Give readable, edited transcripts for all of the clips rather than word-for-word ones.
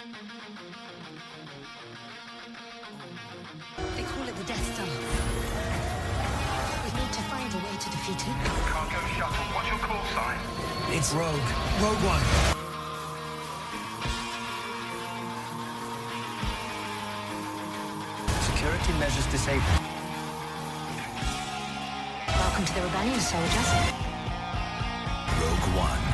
They call it the Death Star. We need to find a way to defeat it. Cargo shuttle, what's your call sign? It's Rogue. Rogue One. Security measures disabled. Welcome to the rebellion, soldiers. Rogue One.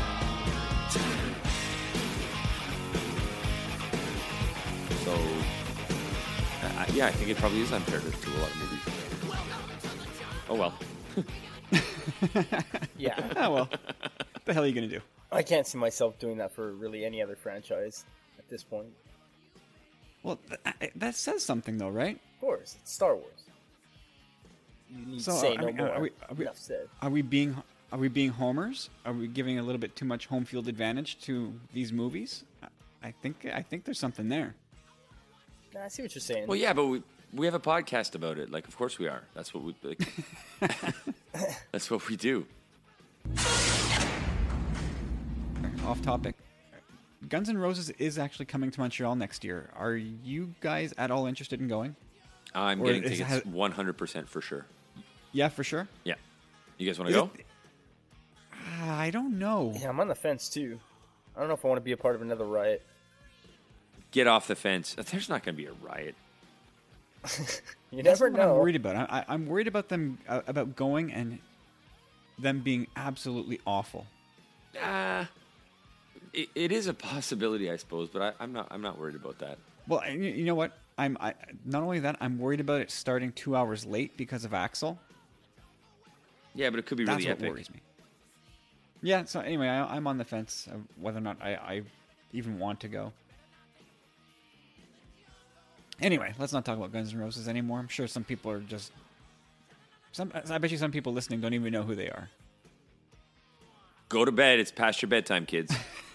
So, yeah, I think it probably is unfair to a lot of movies. Oh, well. Yeah. Oh, well. What the hell are you going to do? I can't see myself doing that for really any other franchise at this point. Well, that says something, though, right? Of course, it's Star Wars. You need to say no more. Enough said. Are we being homers? Are we giving a little bit too much home field advantage to these movies? I think there's something there. Nah, I see what you're saying. Well, yeah, but we have a podcast about it. Like, of course we are. That's what we like. That's what we do. Off topic. Guns N' Roses is actually coming to Montreal next year. Are you guys at all interested in going? I'm getting tickets 100% for sure. Yeah, for sure? Yeah. You guys want to go? I don't know. Yeah, I'm on the fence, too. I don't know if I want to be a part of another riot. Get off the fence. There's not going to be a riot. You That's never what know. I'm worried about. I'm worried about them, about going and them being absolutely awful. It is a possibility, I suppose, but I'm not worried about that. Well, you know what? Not only that, I'm worried about it starting 2 hours late because of Axl. Yeah, but it could be really That's epic. what worries me. Yeah. So anyway, I'm on the fence of whether or not I even want to go. Anyway, let's not talk about Guns N' Roses anymore. I'm sure some people are just... I bet you some people listening don't even know who they are. Go to bed. It's past your bedtime, kids.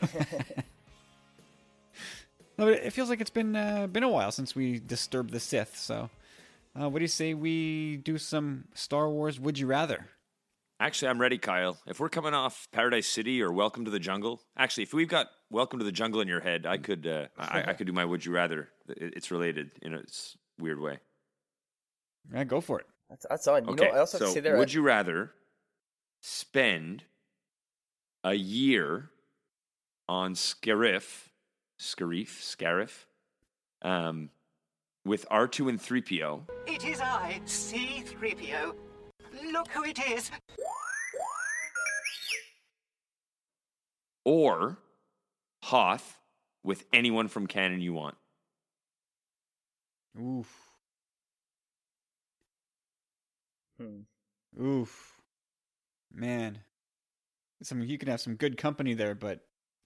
No, but it feels like it's been a while since we disturbed the Sith. So, what do you say we do some Star Wars Would You Rather? Actually, I'm ready, Kyle. If we're coming off Paradise City or Welcome to the Jungle, actually, if we've got Welcome to the Jungle in your head, I could I could do my Would You Rather. It's related in a weird way. Yeah, go for it. That's odd. Okay, I also have to say there. Would you rather spend a year on Scarif, with R2 and 3PO? It is I, C-3PO. Look who it is. Or Hoth with anyone from canon you want. Oof. Oof. Man. You can have some good company there, but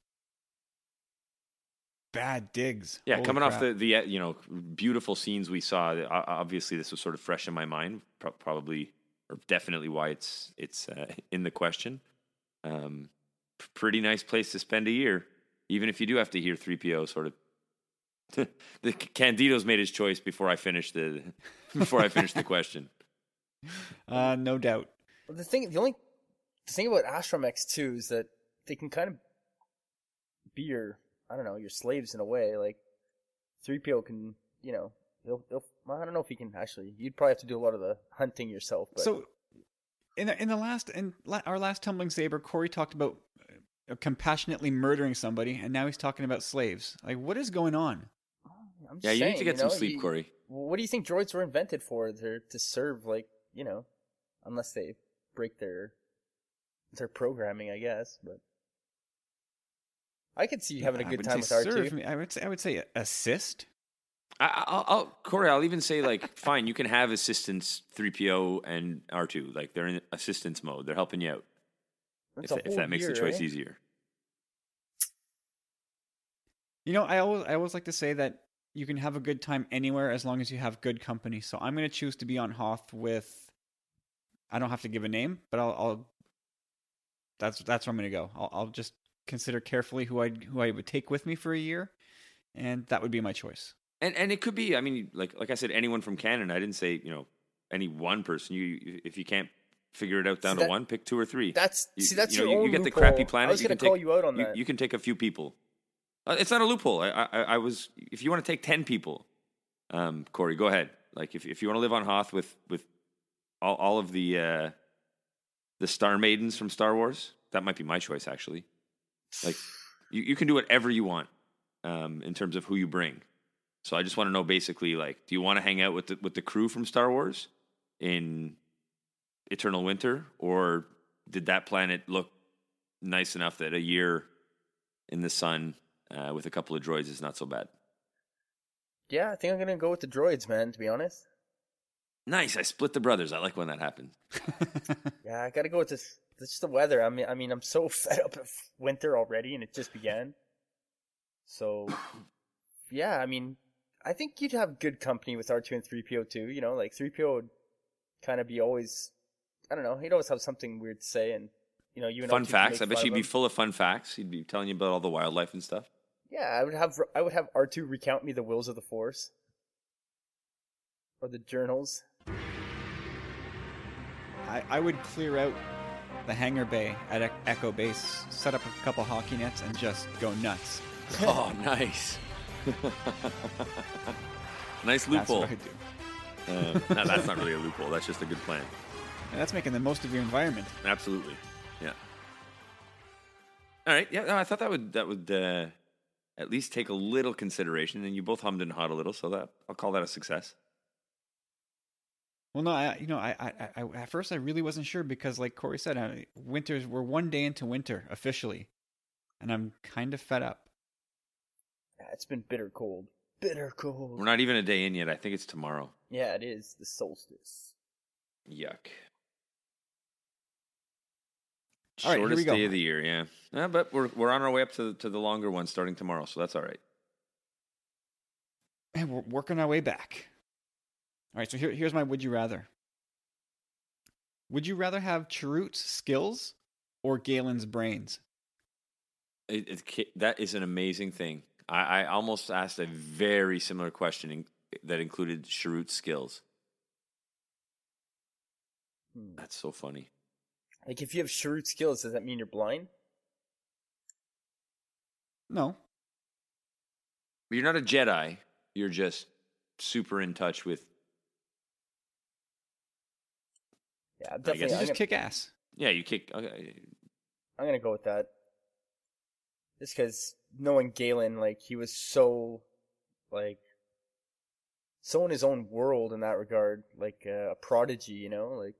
bad digs. Yeah, Holy coming crap. off the beautiful scenes we saw, obviously this was sort of fresh in my mind, probably or definitely why it's in the question. Pretty nice place to spend a year, even if you do have to hear 3PO sort of. The Candido's made his choice before I finish the question. No doubt. Well, the thing about Astromechs too is that they can kind of be your slaves in a way. Like 3PO can, he'll I don't know if he can actually. You'd probably have to do a lot of the hunting yourself. But. So, in our last Tumbling Saber, Corey talked about compassionately murdering somebody, and now he's talking about slaves. Like, what is going on? Yeah, you need to get some sleep, Corey. What do you think droids were invented for? They're to serve, unless they break their programming, I guess. But I could see you having a good time with R2. I would say assist. Corey, I'll even say, fine, you can have assistants 3PO and R2. Like, they're in assistance mode. They're helping you out. If that makes the choice easier. I always like to say that you can have a good time anywhere as long as you have good company. So I'm going to choose to be on Hoth with, I don't have to give a name, but that's where I'm going to go. I'll just consider carefully who I would take with me for a year, and that would be my choice. And it could be, I mean, like I said, anyone from canon. I didn't say, any one person. If you can't figure it out down to one, pick two or three. That's your own you get the loophole. crappy planet. I was going to call you out on that. You can take a few people. It's not a loophole. I was. If you want to take 10 people, Corey, go ahead. Like if you want to live on Hoth with all of the Star Maidens from Star Wars, that might be my choice actually. Like you can do whatever you want in terms of who you bring. So I just want to know basically, like, do you want to hang out with the crew from Star Wars in Eternal Winter, or did that planet look nice enough that a year in the sun with a couple of droids is not so bad? Yeah, I think I'm gonna go with the droids, man. To be honest. Nice. I split the brothers. I like when that happens. Yeah, I gotta go with this. It's just the weather. I mean, I'm so fed up of winter already, and it just began. So, yeah, I mean, I think you'd have good company with R2 and 3PO too. You know, like 3PO would kind of be always, I don't know, he'd always have something weird to say, and you know, you and Fun R2 could facts. I make bet fun you'd of be him. full of fun facts. He'd be telling you about all the wildlife and stuff. Yeah, I would have R2 recount me the wills of the Force, or the journals. I would clear out the hangar bay at Echo Base, set up a couple hockey nets, and just go nuts. Oh, nice. Nice That's loophole. what I do. No, that's not really a loophole. That's just a good plan. And that's making the most of your environment. Absolutely. Yeah. All right. Yeah. No, I thought that would at least take a little consideration, and you both hummed and hawed a little, so that I'll call that a success. Well, no, I at first I really wasn't sure because, like Corey said, we're one day into winter officially, and I'm kind of fed up. Yeah, it's been bitter cold. Bitter cold. We're not even a day in yet. I think it's tomorrow. Yeah, it is the solstice. Yuck. All right, here Shortest we go. day of the year, yeah. But we're on our way up to the longer one starting tomorrow, so that's all right. And we're working our way back. All right, so here's my would you rather. Would you rather have Chirrut's skills or Galen's brains? That is an amazing thing. I almost asked a very similar question that included Chirrut's skills. That's so funny. Like, if you have shrewd skills, does that mean you're blind? No. You're not a Jedi. You're just super in touch with. Yeah, guess definitely. You just kick ass. Yeah, you kick. Okay. I'm gonna go with that. Just because knowing Galen, like, he was so in his own world in that regard, like a prodigy, you know, like.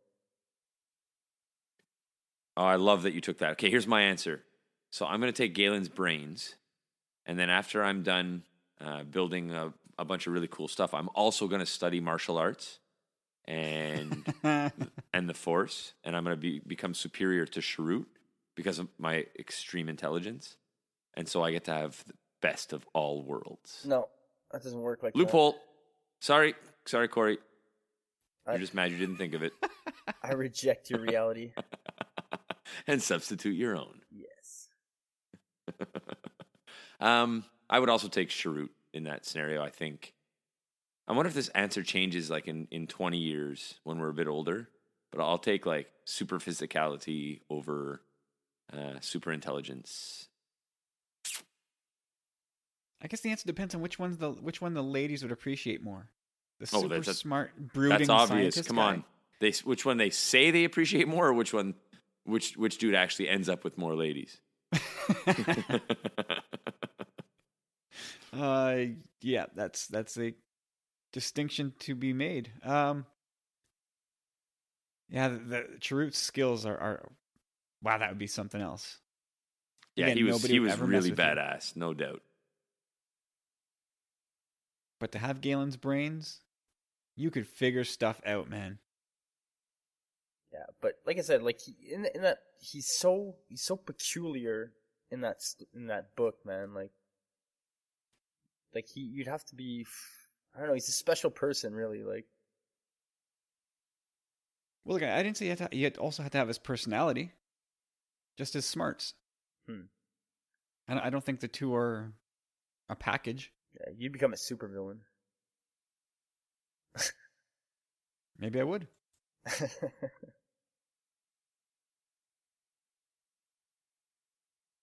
Oh, I love that you took that. Okay, here's my answer. So I'm going to take Galen's brains, and then after I'm done building a bunch of really cool stuff, I'm also going to study martial arts and the Force, and I'm going to become superior to Chirrut because of my extreme intelligence, and so I get to have the best of all worlds. No, that doesn't work like Loophole. Sorry, Corey. I- You're just mad you didn't think of it. that. I reject your reality. And substitute your own. Yes. I would also take Chirrut in that scenario, I think. I wonder if this answer changes like in 20 years when we're a bit older, but I'll take like super physicality over super intelligence. I guess the answer depends on which one the ladies would appreciate more. The Oh, super that's- smart, brooding That's obvious. scientist Come guy. on. Which one they say they appreciate more, or which dude actually ends up with more ladies? Yeah, that's a distinction to be made. Yeah, the Chirrut's skills are wow, that would be something else. Yeah, Again, he nobody would was ever mess really with you. badass, no doubt. But to have Galen's brains, you could figure stuff out, man. Yeah, but like I said, like in that he's so peculiar in that book, man. Like you'd have to be, I don't know, he's a special person, really. Like, Well, look, I didn't say you also had to have his personality, just his smarts. I don't think the two are a package. yeah, you'd become a supervillain. Maybe I would.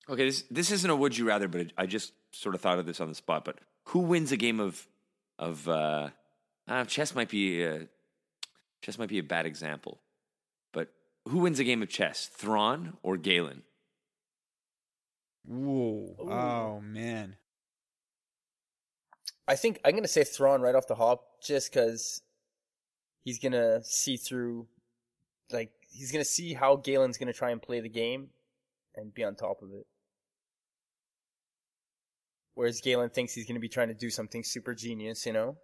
Okay, this isn't a would you rather, but I just sort of thought of this on the spot. But who wins a game of chess? Might be a bad example, but who wins a game of chess? Thrawn or Galen? Whoa! Oh man. I think I'm gonna say Thrawn right off the hop, just because he's gonna see through, like he's gonna see how Galen's gonna try and play the game, and be on top of it. Whereas Galen thinks he's gonna be trying to do something super genius, you know.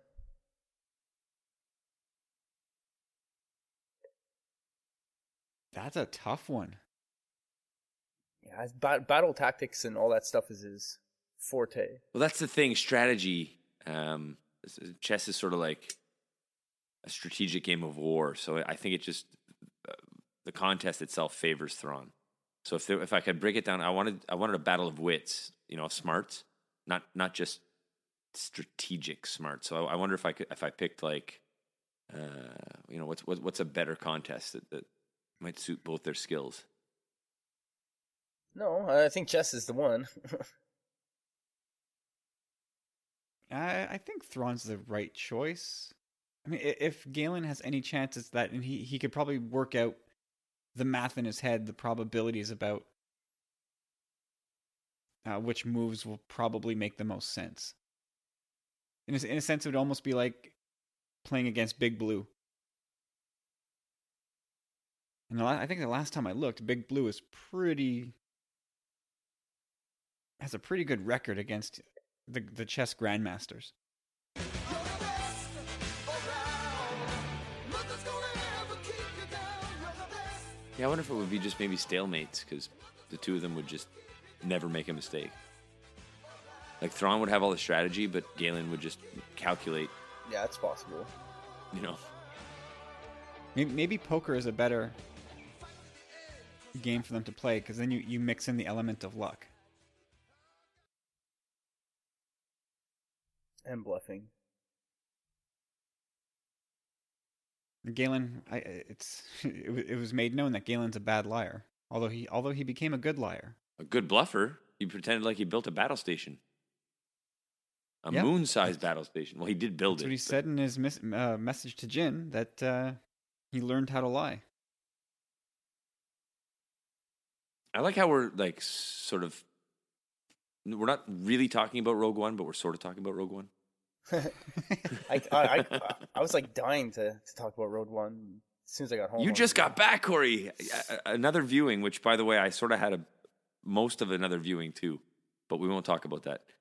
That's a tough one. Yeah, battle tactics and all that stuff is his forte. Well, that's the thing. Strategy. Chess is sort of like a strategic game of war. So I think it just the contest itself favors Thrawn. So if I could break it down, I wanted a battle of wits. You know, smarts, not just strategic smarts. So I wonder if I picked like, what's a better contest that might suit both their skills. No, I think chess is the one. I think Thrawn's the right choice. I mean, if Galen has any chances that, and he could probably work out the math in his head, the probabilities about which moves will probably make the most sense. In a sense, it would almost be like playing against Big Blue. And I think the last time I looked, Big Blue has a pretty good record against the chess grandmasters. Yeah, I wonder if it would be just maybe stalemates, because the two of them would just never make a mistake. Like Thrawn would have all the strategy, but Galen would just calculate. Yeah, it's possible. You know, maybe poker is a better game for them to play, because then you mix in the element of luck. And bluffing. Galen, it was made known that Galen's a bad liar. Although he became a good liar. A good bluffer. He pretended like he built a battle station. A moon-sized battle station. Well, he did build That's it. what he said in his message to Jin, that he learned how to lie. I like how we're like we're not really talking about Rogue One, but we're sort of talking about Rogue One. I was like dying to talk about Rogue One as soon as I got home. You just got back, Corey. Another viewing, which by the way, I sort of had most of another viewing too, but we won't talk about that.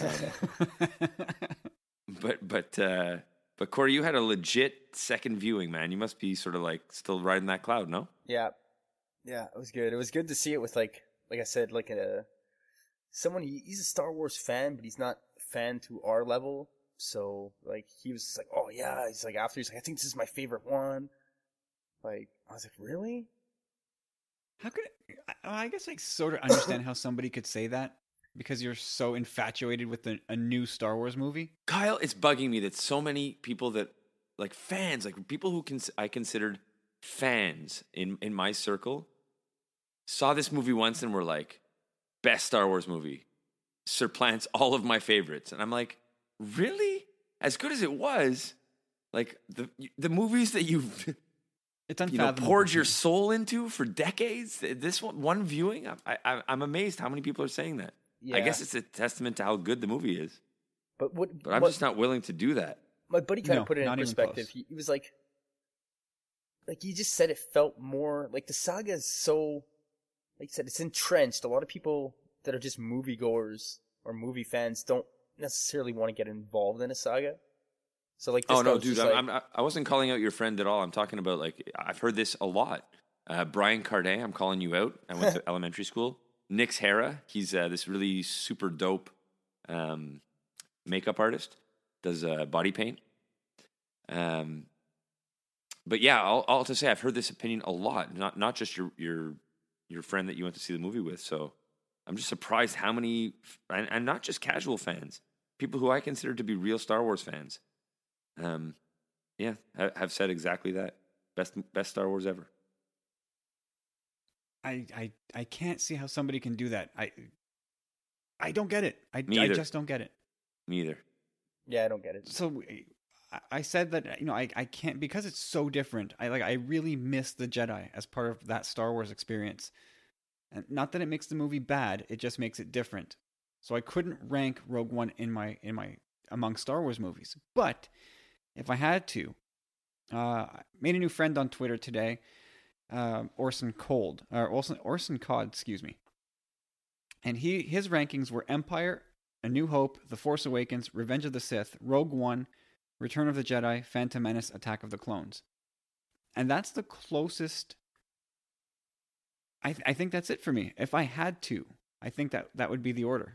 But Corey, you had a legit second viewing, man. You must be sort of like still riding that cloud, no? Yeah, it was good. It was good to see it with like I said, like someone. He's a Star Wars fan, but he's not a fan to our level. So like he was like, oh yeah, he's like after he's like, I think this is my favorite one. Like I was like, really? How could I guess I sort of understand how somebody could say that, because you're so infatuated with a new Star Wars movie. Kyle, it's bugging me that so many people that like fans, like people who I considered fans in my circle, saw this movie once and were like, best Star Wars movie, supplants all of my favorites, and I'm like, really? As good as it was, like the movies that you've it's unfathomable. Poured your soul into for decades. This one viewing, I'm amazed how many people are saying that. Yeah. I guess it's a testament to how good the movie is. But I'm just not willing to do that. My buddy kind of put it in perspective. He was like he just said it felt more like the saga is so, like you said, it's entrenched. A lot of people that are just moviegoers or movie fans don't necessarily want to get involved in a saga. So like, this dude, I wasn't calling out your friend at all. I'm talking about like I've heard this a lot. Brian Cardet, I'm calling you out. I went to elementary school. Nix Hera, he's this really super dope makeup artist. Does body paint. But yeah, I'll to say I've heard this opinion a lot. Not just your friend that you went to see the movie with. So I'm just surprised how many, and not just casual fans, people who I consider to be real Star Wars fans. Have said exactly that. Best Star Wars ever. I can't see how somebody can do that. I don't get it. I just don't get it. Me either. Yeah, I don't get it. So I said that I can't, because it's so different. I really miss the Jedi as part of that Star Wars experience. And not that it makes the movie bad, it just makes it different. So I couldn't rank Rogue One in my among Star Wars movies. But if I had to, I made a new friend on Twitter today, Orson Cod, excuse me. And his rankings were Empire, A New Hope, The Force Awakens, Revenge of the Sith, Rogue One, Return of the Jedi, Phantom Menace, Attack of the Clones. And that's the closest. I think that's it for me. If I had to, I think that would be the order.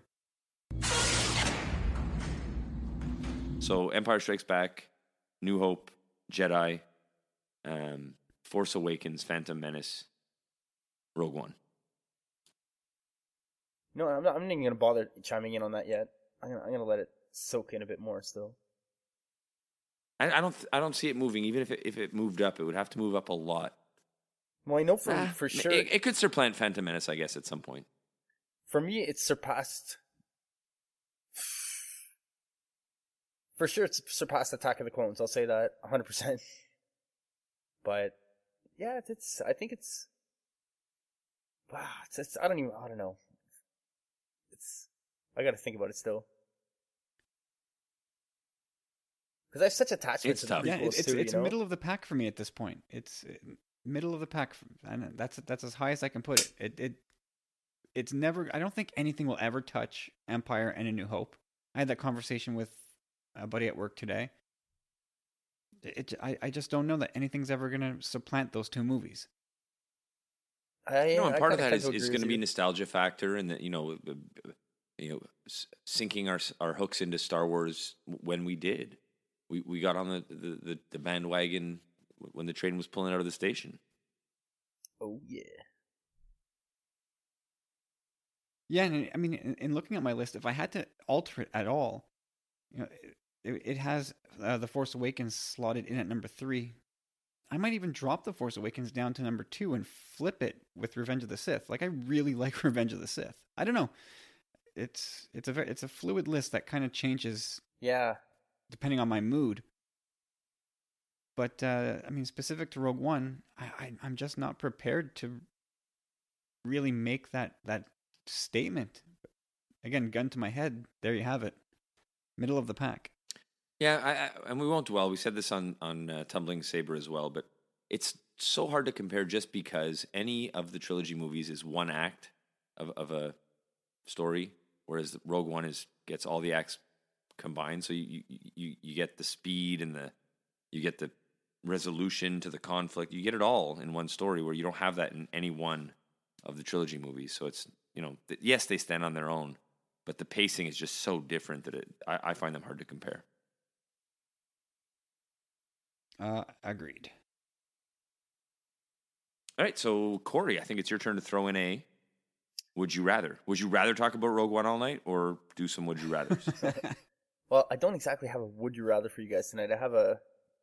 So Empire Strikes Back, New Hope, Jedi, Force Awakens, Phantom Menace, Rogue One. No, I'm not even gonna bother chiming in on that yet. I'm gonna let it soak in a bit more still. I don't see it moving. Even if it moved up, it would have to move up a lot. Well, I know for sure it could supplant Phantom Menace, I guess, at some point. For me, it's surpassed. For sure, it's surpassed Attack of the Clones. I'll say that 100%. But yeah, I think it's. Wow, I don't know. I got to think about it still. Because I have such attachment to the prequels. Yeah, it's middle of the pack for me at this point. It's middle of the pack, and that's as high as I can put it. It's never. I don't think anything will ever touch Empire and A New Hope. I had that conversation with a buddy at work today. I just don't know that anything's ever going to supplant those two movies. And part of that is going to be nostalgia factor, and that sinking our hooks into Star Wars when we did. We got on the bandwagon when the train was pulling out of the station. Oh yeah. Yeah, and I mean, in looking at my list, if I had to alter it at all, it has The Force Awakens slotted in at number 3. I might even drop The Force Awakens down to number 2 and flip it with Revenge of the Sith. Like, I really like Revenge of the Sith. I don't know. It's a fluid list that kind of changes. Yeah. Depending on my mood. But I mean, specific to Rogue One, I'm just not prepared to really make that statement. Again, gun to my head. There you have it. Middle of the pack. Yeah, and we won't dwell. We said this on Tumbling Saber as well, but it's so hard to compare just because any of the trilogy movies is one act of a story, whereas Rogue One gets all the acts combined. So you get the speed and you get the resolution to the conflict. You get it all in one story, where you don't have that in any one of the trilogy movies. So it's yes, they stand on their own, but the pacing is just so different that I find them hard to compare. Agreed. All right, so Corey, I think it's your turn to throw in a Would You Rather. Would you rather talk about Rogue One all night, or do some Would You Rathers? Well, I don't exactly have a Would You Rather for you guys tonight. I have a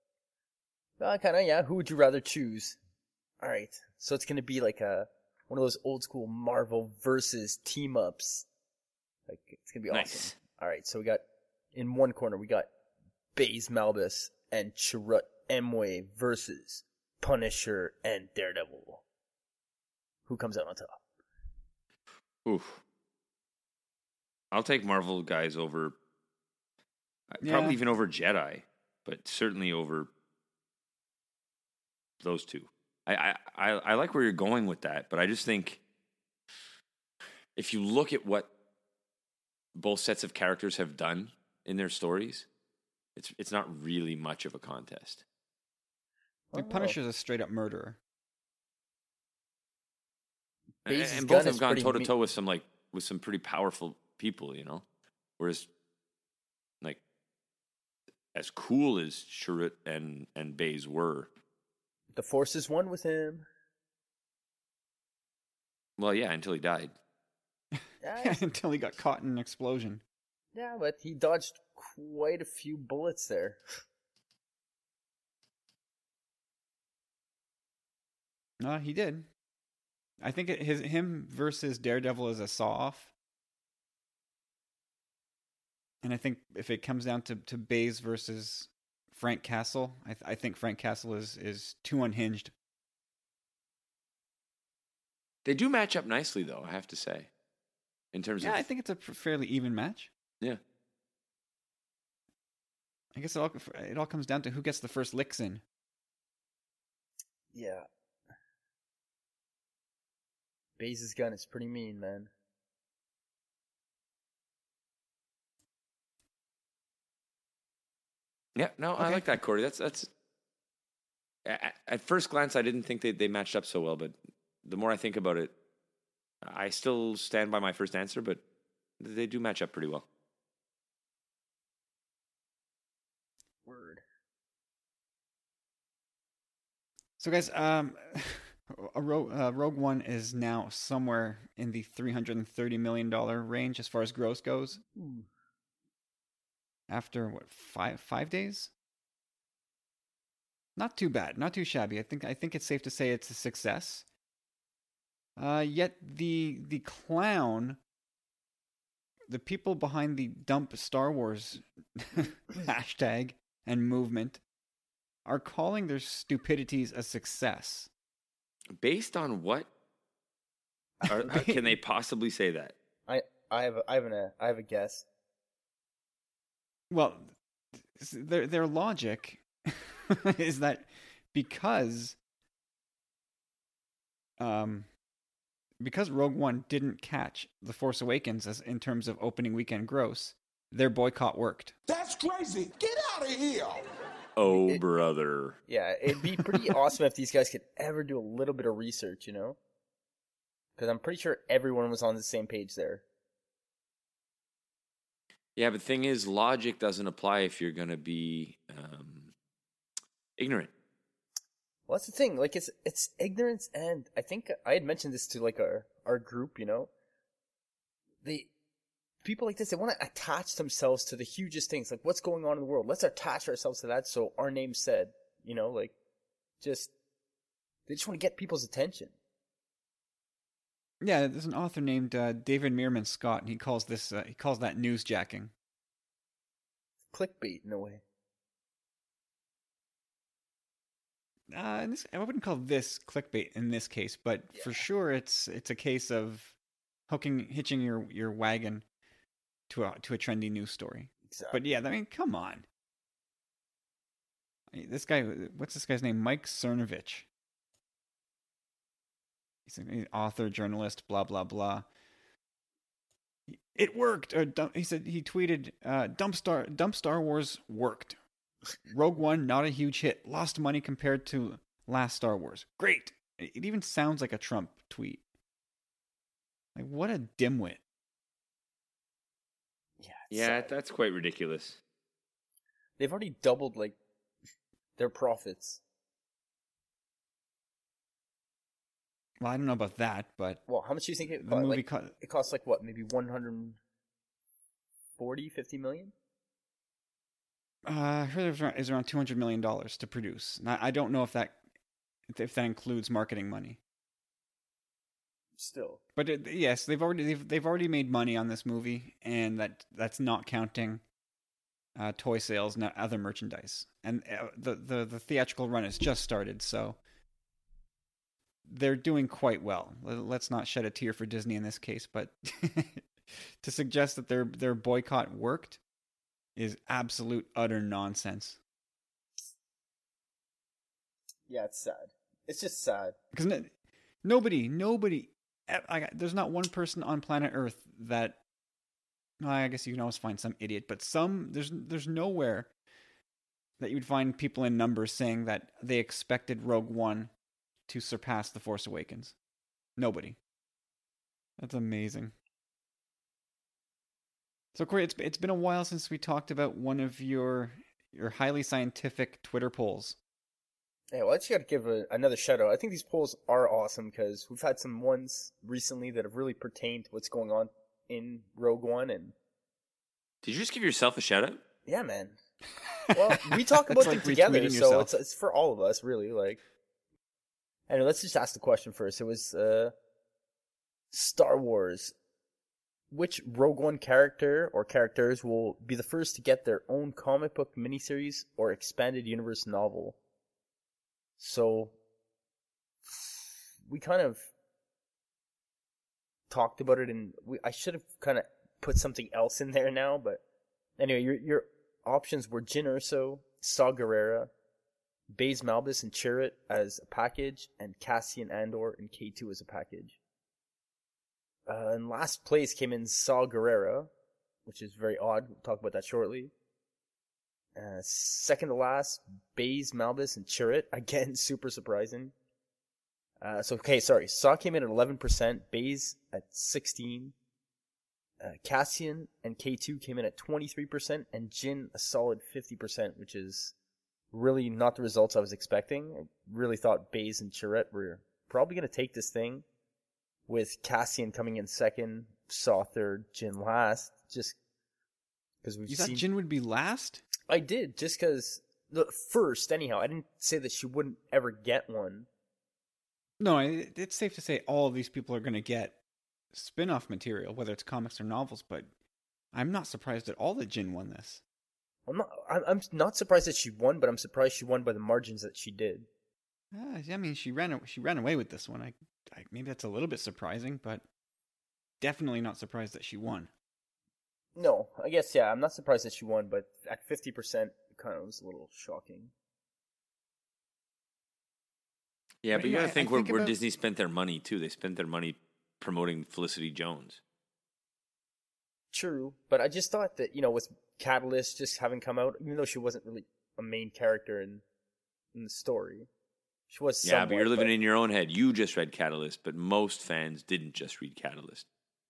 who would you rather choose? All right, so it's gonna be like one of those old school Marvel versus team ups. Like, it's gonna be nice. Awesome. All right, so we got in one corner we got Baze Malbus and Chirrut Emwe versus Punisher and Daredevil. Who comes out on top? Oof. I'll take Marvel guys over. Probably even over Jedi, but certainly over those two. I like where you're going with that, but I just think if you look at what both sets of characters have done in their stories, it's not really much of a contest. Like, Punisher's a straight up murderer. And both have gone toe to toe with some pretty powerful people, Whereas, like, as cool as Chirrut and Baze were, the Force is one with him. Well, yeah, until he died. Yeah, until he got caught in an explosion. Yeah, but he dodged quite a few bullets there. No, he did. I think him versus Daredevil is a saw-off. And I think if it comes down to Baze versus Frank Castle, I think Frank Castle is too unhinged. They do match up nicely, though, I have to say. In terms of... I think it's a fairly even match. Yeah. I guess it all comes down to who gets the first licks in. Yeah. Baze's gun is pretty mean, man. Yeah, no, I like that, Corey. That's at first glance, I didn't think they matched up so well, but the more I think about it, I still stand by my first answer, but they do match up pretty well. Word. So, guys, Rogue One is now somewhere in the $330 million range as far as gross goes. Ooh. After what, five days? Not too bad, not too shabby. I think it's safe to say it's a success. Yet the clown, the people behind the dump Star Wars hashtag and movement, are calling their stupidities a success. Based on what? Can they possibly say that? I have a guess. Well, their logic is that because Rogue One didn't catch The Force Awakens as in terms of opening weekend gross, their boycott worked. That's crazy. Get out of here. Oh, brother. Yeah, it'd be pretty awesome if these guys could ever do a little bit of research, you know? Because I'm pretty sure everyone was on the same page there. Yeah, but the thing is, logic doesn't apply if you're going to be ignorant. Well, that's the thing. Like, it's ignorance, and I think I had mentioned this to, like, our group, you know? People like this, they want to attach themselves to the hugest things. Like, what's going on in the world? Let's attach ourselves to that so our name's said, you know? Like, they just want to get people's attention. Yeah, there's an author named David Meerman Scott, and he calls that newsjacking. Clickbait, in a way. I wouldn't call this clickbait in this case, but yeah. For sure it's a case of hitching your wagon to a trendy news story. Exactly. But yeah, I mean, come on. This guy, what's this guy's name? Mike Cernovich. He's an author, journalist, blah, blah, blah. It worked. He said, he tweeted, Dump Star Wars worked. Rogue One, not a huge hit. Lost money compared to last Star Wars. Great. It even sounds like a Trump tweet. Like, what a dimwit. Yeah, that's quite ridiculous. They've already doubled, like, their profits. Well, I don't know about that, but... Well, how much do you think it cost? It costs, like, what, maybe 150 million? I heard it was around $200 million to produce. Now, I don't know if that includes marketing money. Still, but yes, they've already made money on this movie, and that's not counting toy sales and other merchandise. And the theatrical run has just started, so they're doing quite well. Let's not shed a tear for Disney in this case, but to suggest that their boycott worked is absolute utter nonsense. Yeah, it's sad. It's just sad because nobody. There's not one person on planet Earth that. I guess you can always find some idiot, but there's nowhere that you'd find people in numbers saying that they expected Rogue One to surpass The Force Awakens. Nobody. That's amazing. So Corey, it's been a while since we talked about one of your highly scientific Twitter polls. Yeah, well, I just got to give another shout out. I think these polls are awesome because we've had some ones recently that have really pertained to what's going on in Rogue One. And did you just give yourself a shout out? Yeah, man. Well, we talk about them together, so it's for all of us, really. Like, anyway, let's just ask the question first. It was Star Wars. Which Rogue One character or characters will be the first to get their own comic book miniseries or expanded universe novel? So, we kind of talked about it, and I should have kind of put something else in there now, but anyway, your options were Jyn Erso, Saw Gerrera, Baze Malbus and Chirrut as a package, and Cassian Andor and K2 as a package. And last place came in Saw Gerrera, which is very odd. We'll talk about that shortly. Second to last, Baze Malbus and Chirrut. Again, super surprising. Saw came in at 11%, Baze at 16%, Cassian and K2 came in at 23%, and Jyn a solid 50%, which is really not the results I was expecting. I really thought Baze and Chirrut were probably going to take this thing, with Cassian coming in second, Saw third, Jyn last, just because we've seen... You thought Jyn would be last? I did, just because... First, anyhow. I didn't say that she wouldn't ever get one. No, it's safe to say all of these people are going to get spin-off material, whether it's comics or novels, but I'm not surprised at all that Jyn won this. I'm not surprised that she won, but I'm surprised she won by the margins that she did. I mean, she ran away with this one. Maybe that's a little bit surprising, but definitely not surprised that she won. No, I guess, yeah, I'm not surprised that she won, but at 50%, it kind of was a little shocking. Yeah, but you gotta think where Disney spent their money, too. They spent their money promoting Felicity Jones. True, but I just thought that, with Catalyst just having come out, even though she wasn't really a main character in the story, she was somewhat, but you're living in your own head. You just read Catalyst, but most fans didn't just read Catalyst.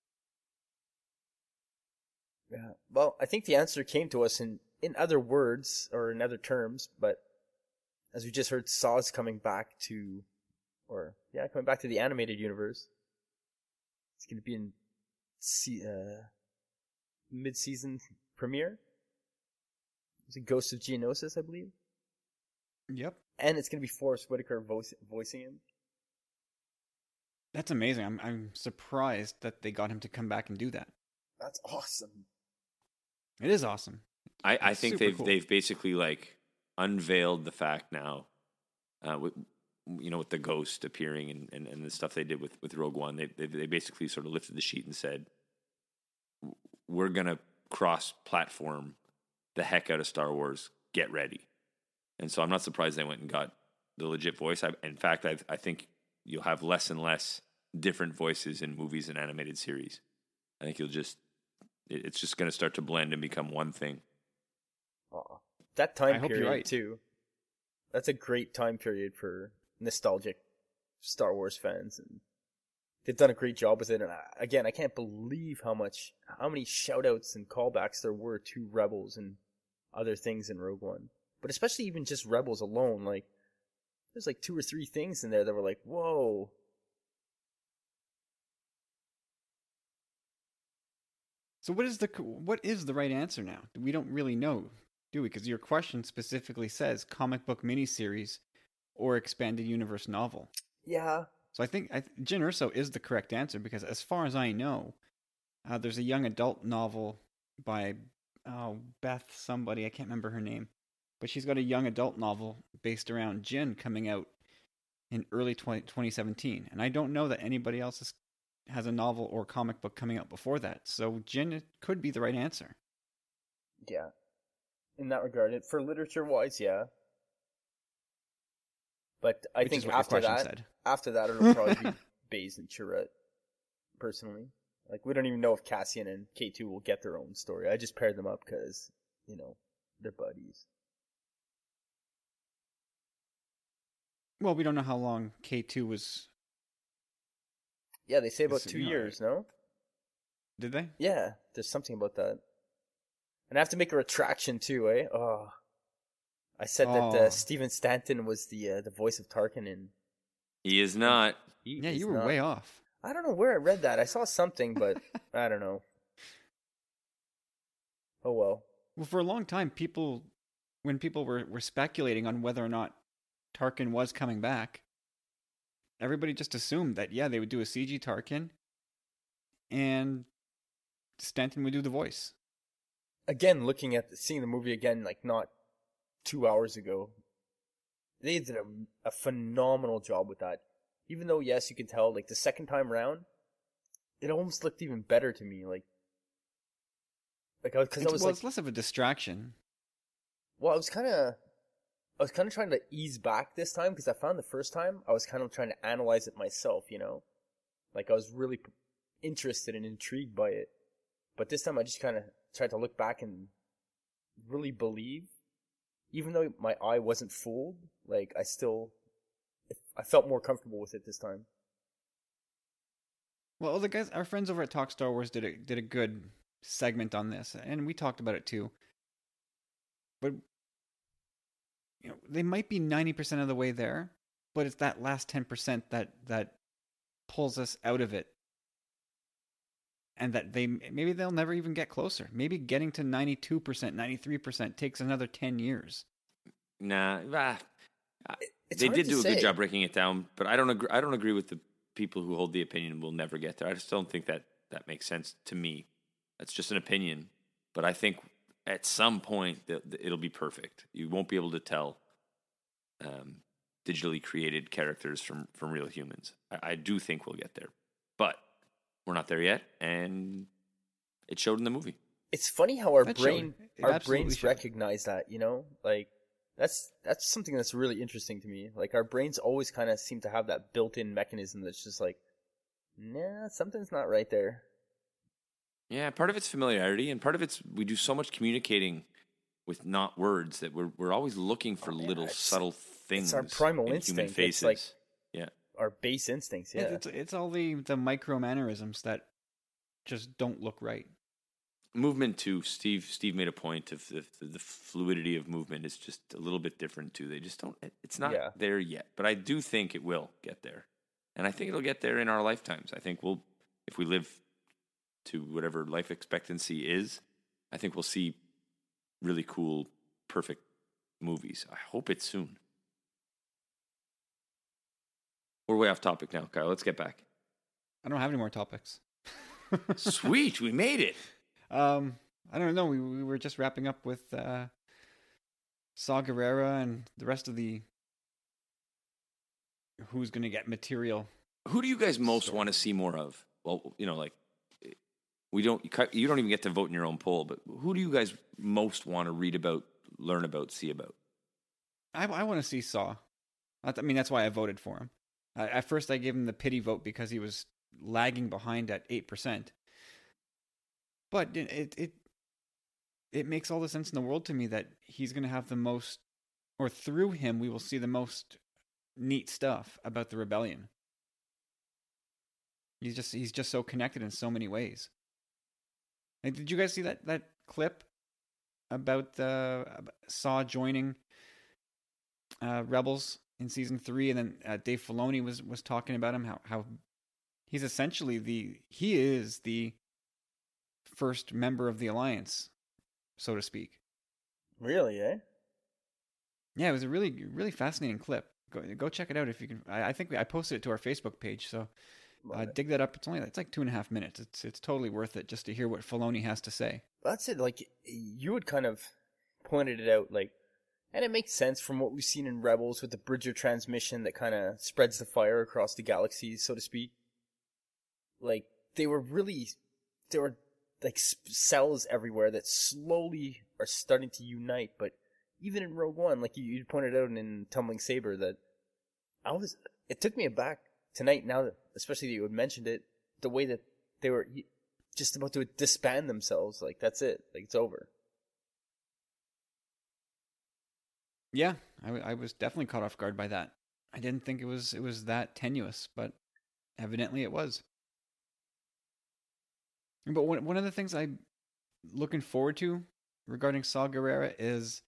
Yeah, well, I think the answer came to us in other words, or in other terms, but as we just heard, Saw's coming back to the animated universe. It's going to be in mid-season premiere. It's a Ghost of Geonosis, I believe. Yep. And it's going to be Forrest Whitaker voicing him. That's amazing. I'm surprised that they got him to come back and do that. That's awesome. It is awesome. I think they've basically unveiled the fact now, with the Ghost appearing and the stuff they did with Rogue One. They basically sort of lifted the sheet and said, we're gonna cross-platform the heck out of Star Wars. Get ready. And so I'm not surprised they went and got the legit voice. In fact, I think you'll have less and less different voices in movies and animated series. I think it's just going to start to blend and become one thing. That time I hope period, you're right. too. That's a great time period for nostalgic Star Wars fans. And they've done a great job with it. And again, I can't believe how many shout-outs and callbacks there were to Rebels and other things in Rogue One. But especially even just Rebels alone, there's 2 or 3 things in there that were like, whoa. So what is the right answer now? We don't really know, do we? Because your question specifically says comic book miniseries or expanded universe novel. Yeah. So I think Jyn Erso is the correct answer, because as far as I know, there's a young adult novel by Beth somebody, I can't remember her name. But she's got a young adult novel based around Jyn coming out in early 2017. And I don't know that anybody else has a novel or comic book coming out before that. So Jyn could be the right answer. Yeah. In that regard. For literature-wise, yeah. But I think after that, it'll probably be Baze and Chirrut, personally. We don't even know if Cassian and K2 will get their own story. I just paired them up because, they're buddies. Well, we don't know how long K2 was... Yeah, they say about 2 years, no? Did they? Yeah, there's something about that. And I have to make a retraction, too, eh? Oh. I said that Stephen Stanton was the voice of Tarkin in... He is not. You were way off. I don't know where I read that. I saw something, but I don't know. Oh, well. Well, for a long time, when people were speculating on whether or not Tarkin was coming back, everybody just assumed that, they would do a CG Tarkin, and Stanton would do the voice. Again, seeing the movie again, like not 2 hours ago, they did a phenomenal job with that. Even though, yes, you can tell, like the second time around, it almost looked even better to me. It's less of a distraction. Well, I was kind of trying to ease back this time because I found the first time I was kind of trying to analyze it myself, you know? Like I was really interested and intrigued by it. But this time I just kind of tried to look back and really believe. Even though my eye wasn't fooled, like I felt more comfortable with it this time. Well, the guys, our friends over at Talk Star Wars did a good segment on this, and we talked about it too. But they might be 90% of the way there, but it's that last 10% that pulls us out of it. And that maybe they'll never even get closer. Maybe getting to 92%, 93% takes another 10 years. Nah, they did do a good job breaking it down, but I don't agree with the people who hold the opinion we'll never get there. I just don't think that makes sense to me. That's just an opinion, but I think at some point it'll be perfect. You won't be able to tell digitally created characters from real humans. I do think we'll get there, but we're not there yet, and it showed in the movie. It's funny how our brains recognize that, you know? Like that's something that's really interesting to me. Like our brains always kind of seem to have that built-in mechanism that's just like, nah, something's not right there. Yeah, part of it's familiarity, and part of it's we do so much communicating with not words that we're always looking for little subtle things. It's our primal in instinct. Human faces. It's like yeah, our base instincts. Yeah, it's all the micro mannerisms that just don't look right. Movement too. Steve made a point of the fluidity of movement is just a little bit different too. They just don't. It's not there yet, but I do think it will get there, and I think it'll get there in our lifetimes. I think if we live to whatever life expectancy is, I think we'll see really cool, perfect movies. I hope it's soon. We're way off topic now, Kyle. Let's get back. I don't have any more topics. Sweet, we made it. I don't know. We were just wrapping up with Saw Gerrera and the rest of the who's going to get material. Who do you guys most want to see more of? Well, like you don't even get to vote in your own poll, but who do you guys most want to read about, learn about, see about? I want to see Saw. I mean, that's why I voted for him. At first, I gave him the pity vote because he was lagging behind at 8%. But it makes all the sense in the world to me that he's going to have the most, or through him, we will see the most neat stuff about the rebellion. He's just so connected in so many ways. Like, did you guys see that clip about Saw joining Rebels in season 3, and then Dave Filoni was talking about him, how he's essentially he is the first member of the Alliance, so to speak. Really, eh? Yeah, it was a really, really fascinating clip. Go check it out if you can. I think I posted it to our Facebook page, so dig that up. It's like 2.5 minutes. It's totally worth it just to hear what Filoni has to say. That's it. Like you had kind of pointed it out, like, and it makes sense from what we've seen in Rebels with the Bridger transmission that kind of spreads the fire across the galaxies, so to speak. Like they were like cells everywhere that slowly are starting to unite. But even in Rogue One, like you pointed out in Tumbling Saber, that it took me aback tonight. Now that, especially that you had mentioned it, the way that they were just about to disband themselves. Like that's it. Like it's over. Yeah, I was definitely caught off guard by that. I didn't think it was that tenuous, but evidently it was. But one of the things I'm looking forward to regarding Saw Gerrera is,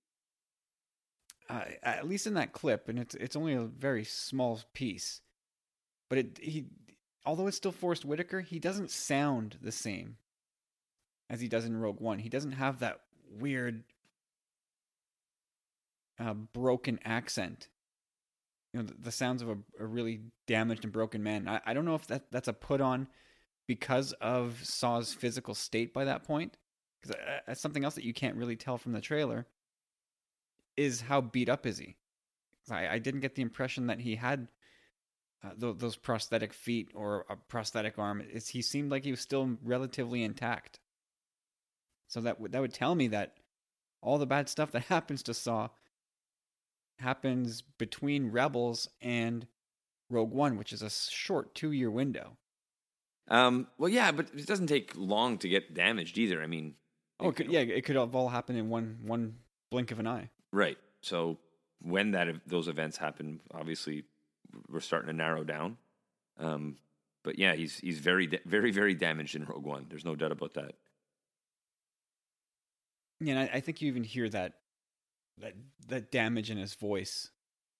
at least in that clip, and it's only a very small piece, but although it's still Forrest Whitaker, he doesn't sound the same as he does in Rogue One. He doesn't have that weird broken accent. The sounds of a really damaged and broken man. I don't know if that's a put on because of Saw's physical state by that point. Because something else that you can't really tell from the trailer is how beat up is he. I didn't get the impression that he had those prosthetic feet or a prosthetic arm. He seemed like he was still relatively intact. So that would tell me that all the bad stuff that happens to Saw happens between Rebels and Rogue One, which is a short 2-year window. Well, yeah, but it doesn't take long to get damaged either. I mean, it could have all happened in one blink of an eye. Right. So when those events happen, obviously we're starting to narrow down. But yeah, he's very, very, very damaged in Rogue One. There's no doubt about that. Yeah, and I think you even hear that damage in his voice.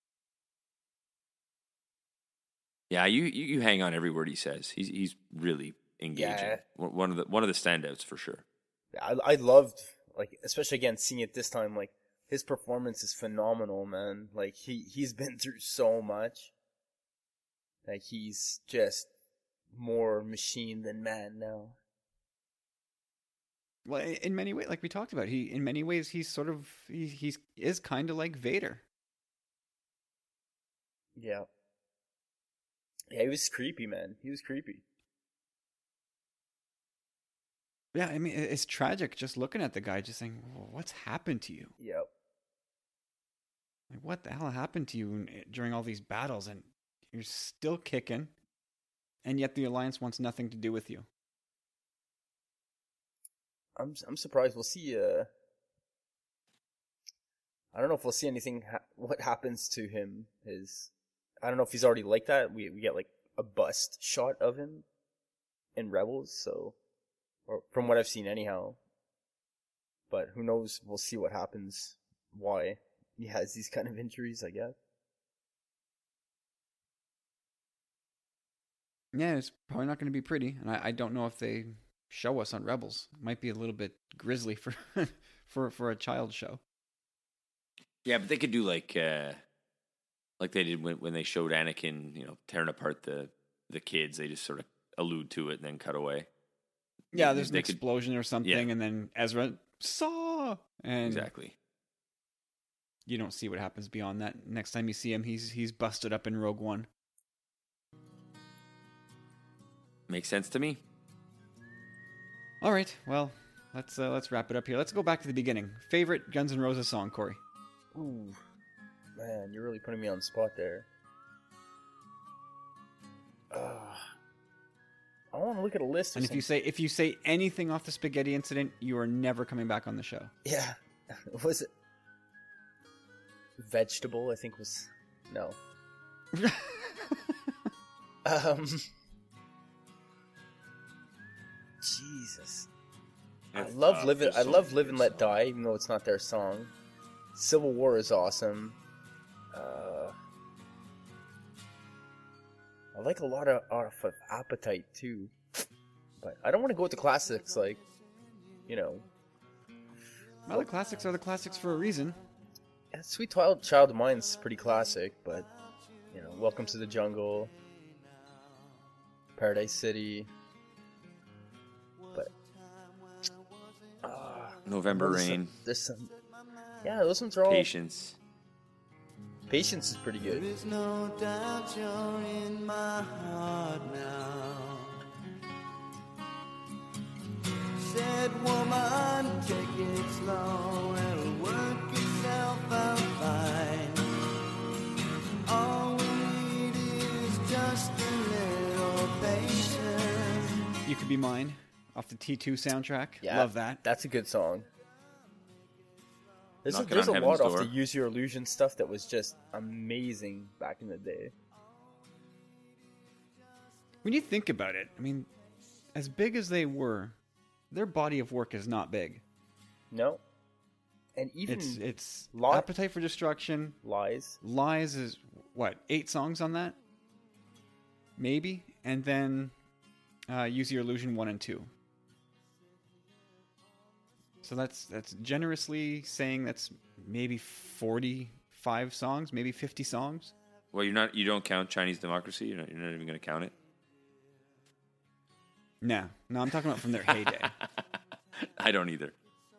Yeah, you hang on every word he says. He's really engaging. Yeah. One of the standouts for sure. I loved, like, especially again seeing it this time. Like, his performance is phenomenal, man. Like, he's been through so much. Like, he's just more machine than man now. Well, in many ways, like we talked about, in many ways he's sort of he is kind of like Vader. Yeah. Yeah, he was creepy, man. He was creepy. Yeah, I mean, it's tragic just looking at the guy, just saying, "What's happened to you?" Yep. Like, what the hell happened to you during all these battles, and you're still kicking, and yet the Alliance wants nothing to do with you. I'm surprised we'll see. I don't know if we'll see anything. What happens to him? I don't know if he's already like that. We get like a bust shot of him in Rebels, so, or from what I've seen anyhow. But who knows? We'll see what happens. Why he has these kind of injuries, I guess. Yeah, it's probably not going to be pretty, and I don't know if they show us on Rebels. It might be a little bit grisly for for a child show. Yeah, but they could do like they did when they showed Anakin, tearing apart the kids. They just sort of allude to it and then cut away. Yeah, there's an explosion or something, and then Ezra Saw, and exactly. You don't see what happens beyond that. Next time you see him, he's busted up in Rogue One. Makes sense to me. All right, well, let's wrap it up here. Let's go back to the beginning. Favorite Guns N' Roses song, Corey? Ooh, man, you're really putting me on the spot there. I want to look at a list. And if you say anything off the spaghetti incident, you are never coming back on the show. Yeah, was it vegetable? I think was no. Jesus. I love Live and Let Die, even though it's not their song. Civil War is awesome. I like a lot of Appetite too, but I don't want to go with the classics. Like, well, the classics are the classics for a reason. Yeah, Sweet Child of Mine's pretty classic, but Welcome to the Jungle, Paradise City. November Rain. There's some. Yeah, those ones are all. Patience. Patience is pretty good. There is no doubt you're in my heart now. Said woman, take it slow, it'll work itself out fine. All we need is just a little patience. You Could Be Mine. Off the T2 soundtrack. Yeah, love that. That's a good song. There's Knocking a on lot Heaven's off Door. the Use Your Illusion stuff that was just amazing back in the day. When you think about it, I mean, as big as they were, their body of work is not big. No. And even it's Appetite for Destruction. Lies is, what, 8 songs on that? Maybe? And then Use Your Illusion 1 and 2. So that's generously saying that's maybe 45 songs, maybe 50 songs. Well, you don't count Chinese Democracy. You're not even going to count it. No, I'm talking about from their heyday. I don't either.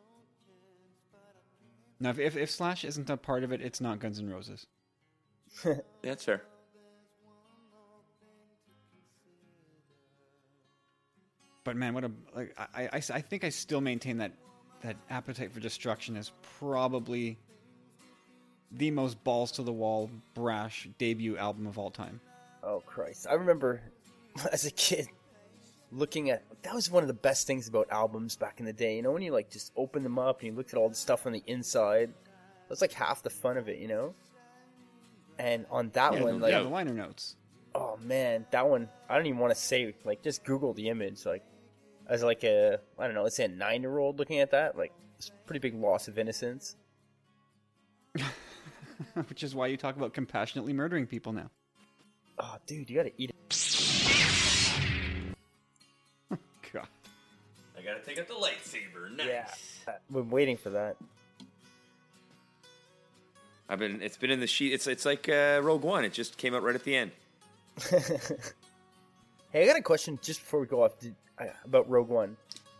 Now, if Slash isn't a part of it, it's not Guns N' Roses. That's fair. But man, what a like! I think I still maintain that Appetite for Destruction is probably the most balls to the wall, brash debut album of all time. Oh Christ! I remember as a kid looking at that was one of the best things about albums back in the day. You know, when you like just open them up and you looked at all the stuff on the inside. That was like half the fun of it, you know. And on that one, like the liner notes. Oh man, that one I don't even want to say. Like, just Google the image. Like, as like a I don't know, let's say a 9-year-old looking at that, like it's a pretty big loss of innocence. Which is why you talk about compassionately murdering people now. Oh, dude, you gotta eat it. God. I gotta take out the lightsaber. Nice. Yeah, I've been waiting for that. It's been in the sheet. It's like Rogue One. It just came out right at the end. Hey, I got a question just before we go off about Rogue One.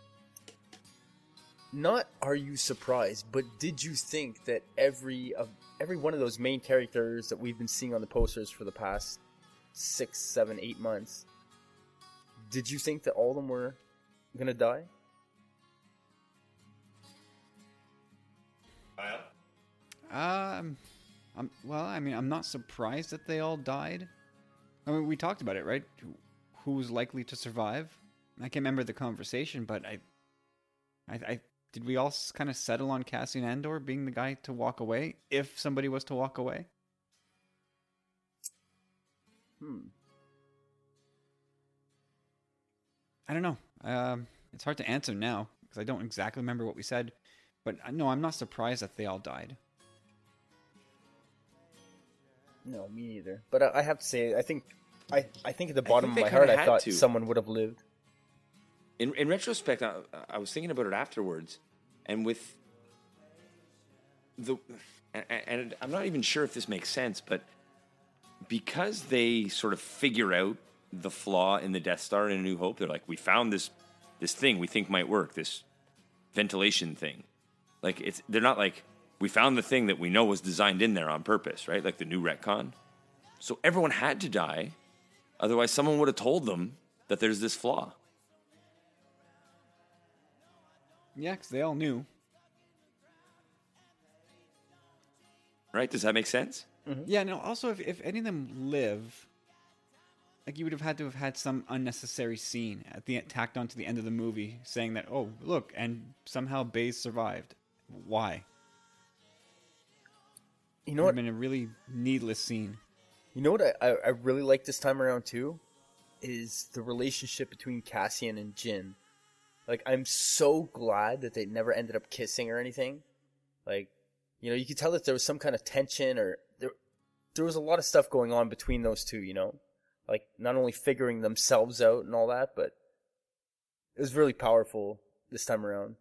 Not are you surprised, but did you think that every one of those main characters that we've been seeing on the posters for the past 6, 7, 8 months, did you think that all of them were gonna die? I'm not surprised that they all died. I mean, we talked about it, right? Who's likely to survive? I can't remember the conversation, but I did we all kind of settle on Cassian Andor being the guy to walk away if somebody was to walk away? I don't know. It's hard to answer now because I don't exactly remember what we said. But no, I'm not surprised that they all died. No, me neither. But I have to say, I think at the bottom of my kinda heart, I had thought to. someone would have lived. In retrospect, I was thinking about it afterwards, and with and I'm not even sure if this makes sense, but because they sort of figure out the flaw in the Death Star in A New Hope, they're like, we found this thing we think might work, this ventilation thing. Like they're not like, we found the thing that we know was designed in there on purpose, right? Like the new retcon. So everyone had to die, otherwise someone would have told them that there's this flaw. Yeah, because they all knew. Right? Does that make sense? Mm-hmm. Yeah, no, also, if any of them live, like, you would have had to have had some unnecessary scene at the tacked onto the end of the movie saying that, oh, look, and somehow Baze survived. Why? You know It would what? have been a really needless scene. You know what I really like this time around too? Is the relationship between Cassian and Jin. Like, I'm so glad that they never ended up kissing or anything. Like, you know, you could tell that there was some kind of tension or there was a lot of stuff going on between those two, you know? Like, not only figuring themselves out and all that, but it was really powerful this time around.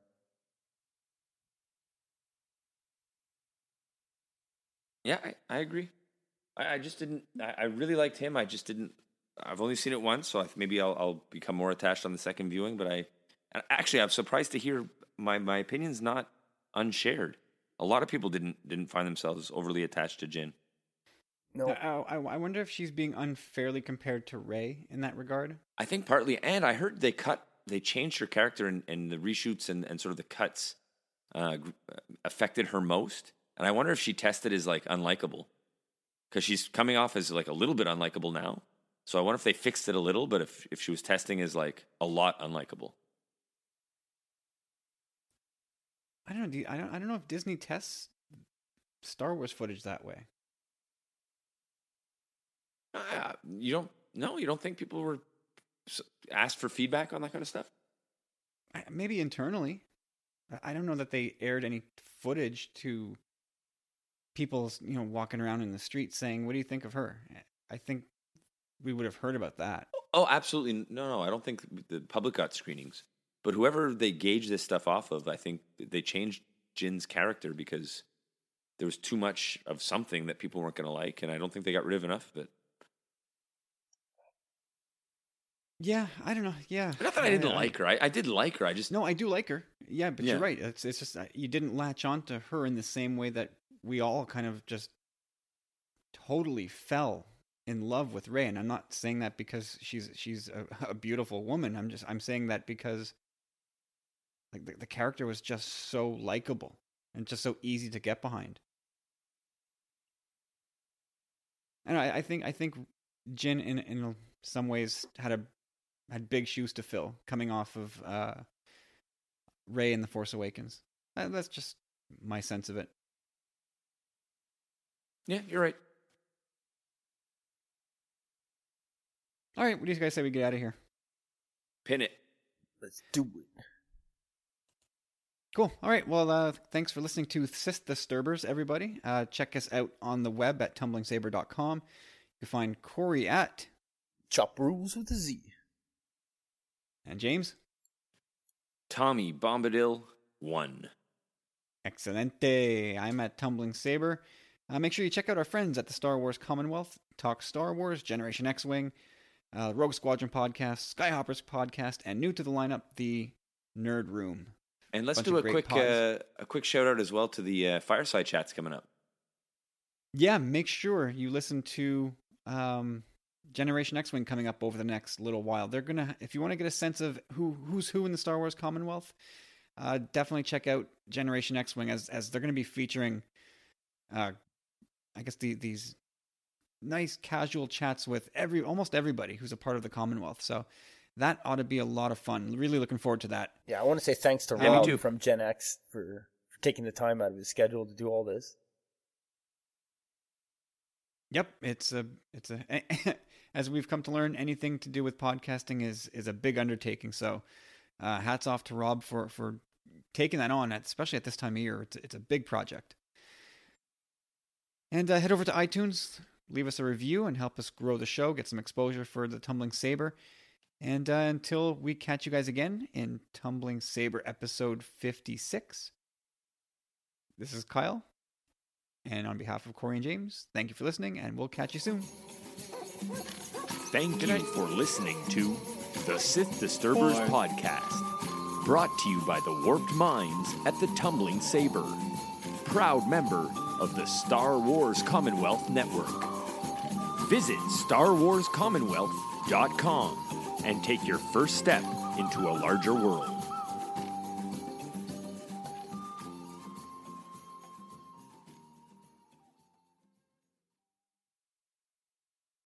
Yeah, I agree. I just didn't. I really liked him. I just didn't. I've only seen it once, so maybe I'll become more attached on the second viewing. But I'm surprised to hear my opinion's not unshared. A lot of people didn't find themselves overly attached to Jin. No, I wonder if she's being unfairly compared to Rey in that regard. I think partly, and I heard they changed her character in the reshoots and sort of the cuts affected her most. And I wonder if she tested as like unlikable. Because she's coming off as like a little bit unlikable now. So I wonder if they fixed it a little, but if she was testing as like a lot unlikable. I don't know. I don't know if Disney tests Star Wars footage that way. You don't think people were asked for feedback on that kind of stuff? Maybe internally. I don't know that they aired any footage to people, walking around in the street saying, "What do you think of her?" I think we would have heard about that. Oh, absolutely. No. I don't think the public got screenings. But whoever they gauge this stuff off of, I think they changed Jin's character because there was too much of something that people weren't going to like, and I don't think they got rid of enough of it. Yeah, I don't know. Yeah. Not that I didn't like her. I did like her. I just No, I do like her. Yeah, but Yeah. you're right. It's just you didn't latch on to her in the same way that we all kind of just totally fell in love with Rey. And I'm not saying that because she's a beautiful woman. I'm saying that because like the character was just so likable and just so easy to get behind. And I think Jyn in some ways had big shoes to fill coming off of Rey in The Force Awakens. That's just my sense of it. Yeah, you're right. All right, what do you guys say we get out of here? Pin it. Let's do it. Cool. All right. Well, thanks for listening to Sith Disturbers, everybody. Check us out on the web at tumblingsaber.com. You can find Corey at Chop Rules with a Z. And James. Tommy Bombadil 1. Excelente. I'm at Tumbling Saber. Make sure you check out our friends at the Star Wars Commonwealth, Talk Star Wars, Generation X-Wing, Rogue Squadron podcast, Skyhoppers podcast, and new to the lineup, the Nerd Room. And let's Bunch do of great pods. a quick shout out as well to the Fireside Chats coming up. Yeah, make sure you listen to Generation X-Wing coming up over the next little while. They're gonna, if you want to get a sense of who's who in the Star Wars Commonwealth, definitely check out Generation X-Wing as they're going to be featuring, I guess these nice casual chats with almost everybody who's a part of the Commonwealth. So that ought to be a lot of fun. Really looking forward to that. Yeah, I want to say thanks to Yeah, me Rob too. from Gen X for taking the time out of his schedule to do all this. Yep, it's a as we've come to learn, anything to do with podcasting is a big undertaking. So, hats off to Rob for taking that on, especially at this time of year. It's a big project. And head over to iTunes, leave us a review, and help us grow the show, get some exposure for the Tumbling Saber. And until we catch you guys again in Tumbling Saber episode 56, this is Kyle. And on behalf of Corey and James, thank you for listening, and we'll catch you soon. Thank you for listening to the Sith Disturbers podcast, brought to you by the warped minds at the Tumbling Saber, proud member of the Star Wars Commonwealth Network. Visit StarWarsCommonwealth.com and take your first step into a larger world.